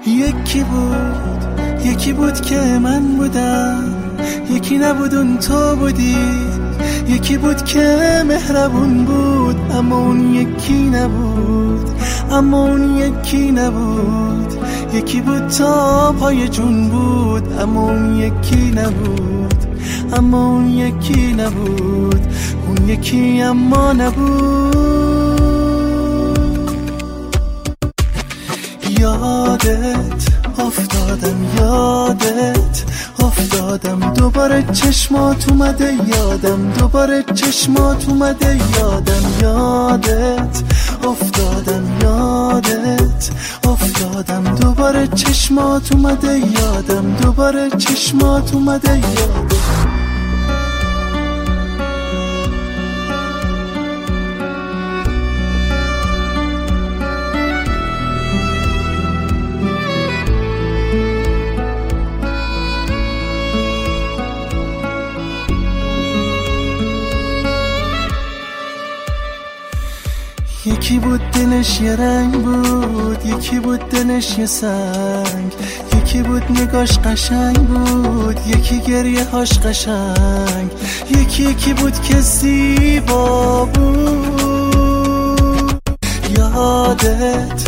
یکی بود که من بودم، یکی نبود اون تو بودی. یکی بود که مهربون بود، اما اون یکی نبود. یکی بود تا پای جون بود، اما اون یکی نبود. اون یکی اما نبود. یادت افتادم دوباره چشمات اومده یادم، یادت افتادم دوباره چشمات اومده یادم. یکی بود دلش یه رنگ بود، یکی بود دلش یه سنگ. یکی بود نگاش قشنگ بود، یکی گریه هاش قشنگ. یکی بود که زیبا بود. یادت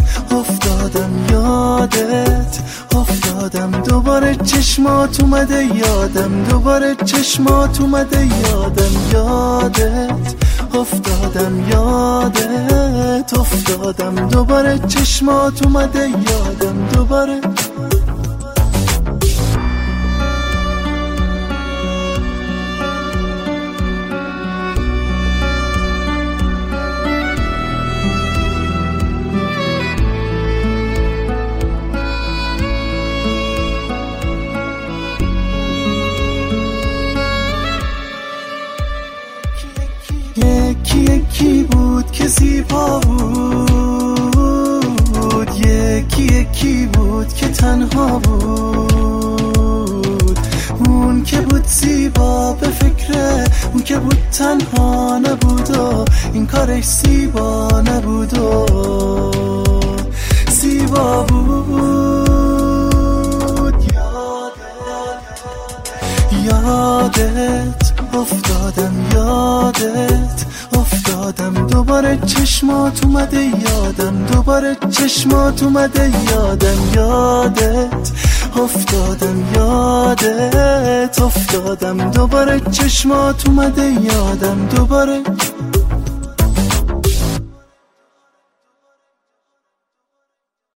افتادم دوباره چشمات اومده یادم. یادت افتادم دوباره چشمات اومده یادم. یکی بود که زیبا بود، یکی بود که تنها بود. اون که بود زیبا به فکره، اون که بود تنها نبود و این کارش زیبا نبود و زیبا بود. یادت افتادم دوباره چشمات اومده یادم. یادت افتادم دوباره چشمات اومده یادم.